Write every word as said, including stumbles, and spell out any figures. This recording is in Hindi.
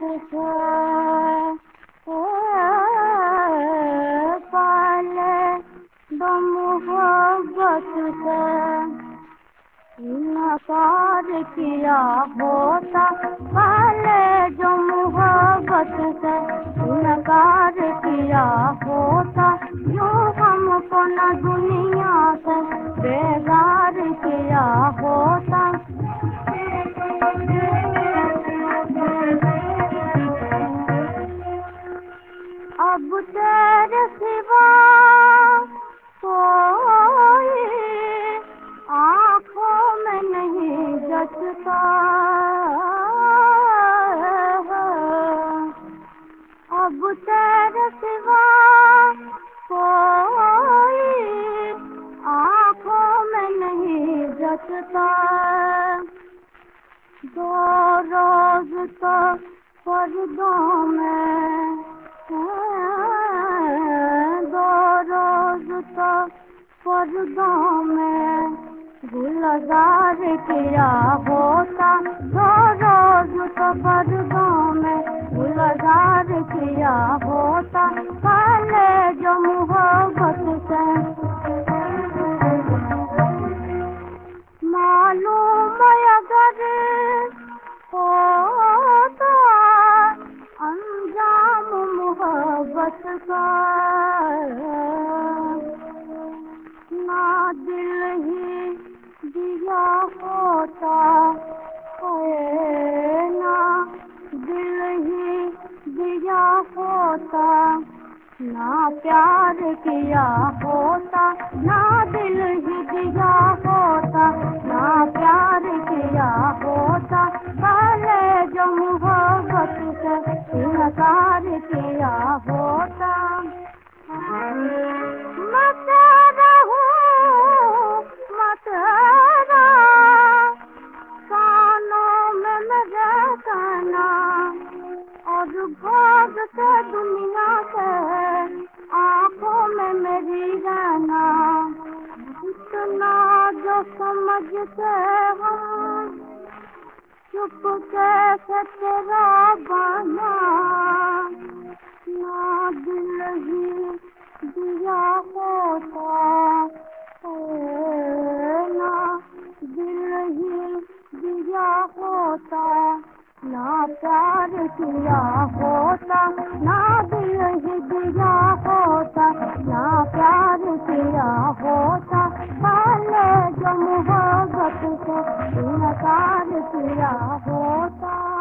से पाले दो मोहब्बत से इनकार किया होता, पाले जो मोहब्बत से इनकार किया होता, यूं हमको न दुनिया से बेगार किया होता। अब तेरे सिवा कोई आँखों में नहीं जचता, अब तेरे सिवा कोई आँखों में नहीं जचता। दो रोज तो पर्दों में, दो रोज तो पर्दों में गुलजार किया होता, दो रोज तो पर्दों में गुलजार किया होता, पहले जो मोहब्बत से मालूम अगर होता अंजाम मोहब्बत का, ना दिल ही दिया होता, ना दिल ही दिया होता, ना प्यार किया होता, ना दिल ही दिया होता, ना प्यार किया होता, पहले जो मोहब्बत से इनकार किया होता। मैं तेरा हूँ, मैं तेरा, कानों में मेरे गाना, और भाग के दुनिया से आँखों में मेरी रहना। इतना जो समझते हम चुप कैसे तेरा बना, ना दिल ही दिया होता, ना दिल ही दिया होता, ना प्यार किया होता, ना दिल ही दिया होता, ना प्यार किया होता, पहले जो मोहब्बत से इनकार किया होता।